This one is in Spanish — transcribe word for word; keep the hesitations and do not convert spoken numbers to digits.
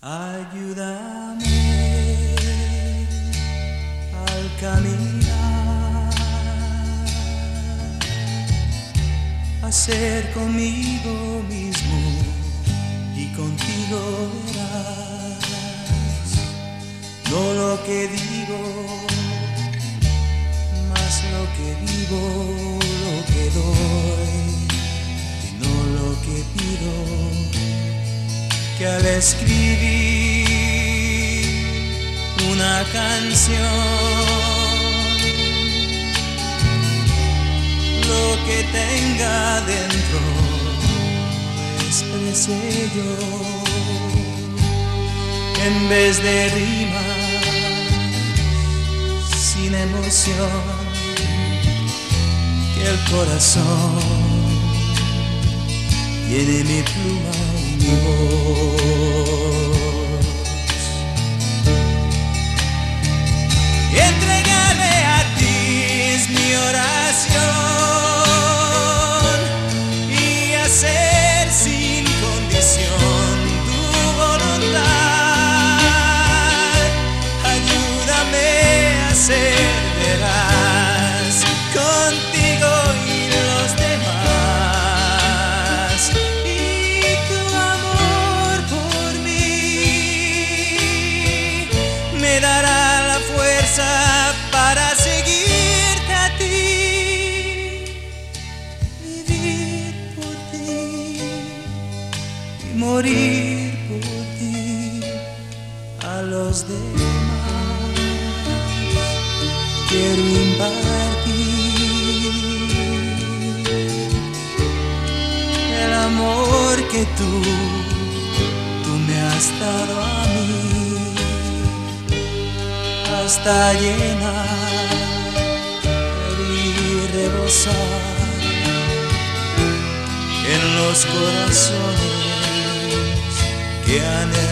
Ayúdame al caminar a ser conmigo mismo y contigo verás no lo que digo, más lo que vivo, lo que doy y no lo que pido. Que al escribir una canción, lo que tenga dentro expresé yo, en vez de rimas sin emoción, que el corazón tiene mi pluma y mi voz, y entregarme a ti es mi oración, y hacer sin condición tu voluntad. Ayúdame a ser veraz contigo y los demás, y tu amor por mí me dará la fuerza para seguirte a ti, vivir por ti y morir por ti. A los demás quiero impartir el amor que tú, tú me has dado a mí, hasta llenar y rebosar en los corazones que han